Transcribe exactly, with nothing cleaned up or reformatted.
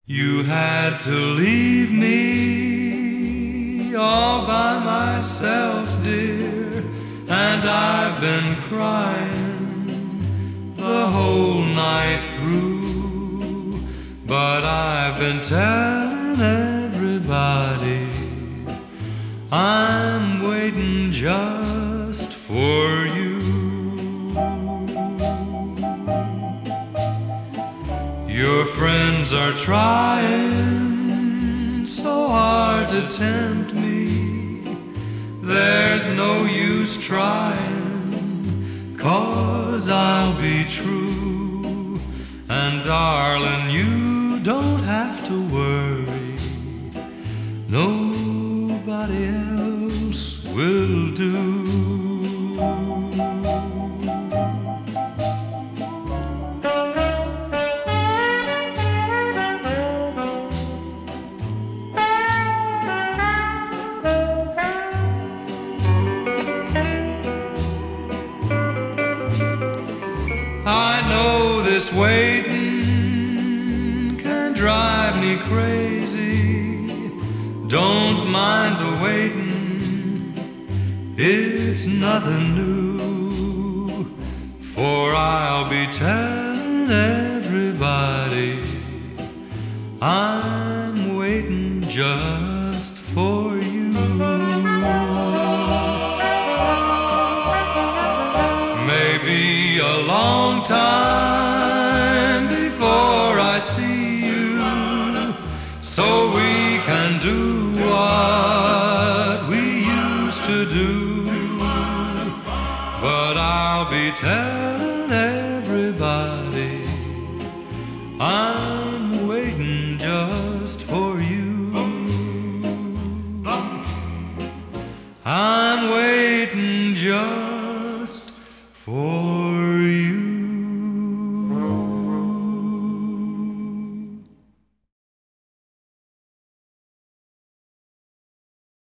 You had to leave me all by myself, dear, and I've been crying the whole night through. But I've been telling everybody I'm waiting just for you. Your friends are trying so hard to tempt me. There's no use trying, 'cause I'll be true. And darling, you don't have to worry, nobody else will do. I know this waiting can drive me crazy. Don't mind the waiting, it's nothing new. For I'll be telling everybody I'm waiting just for you. Maybe a long time before I see you, so we can do what we used to do. But I'll be telling everybody I'm waiting just for you. I'm waiting just for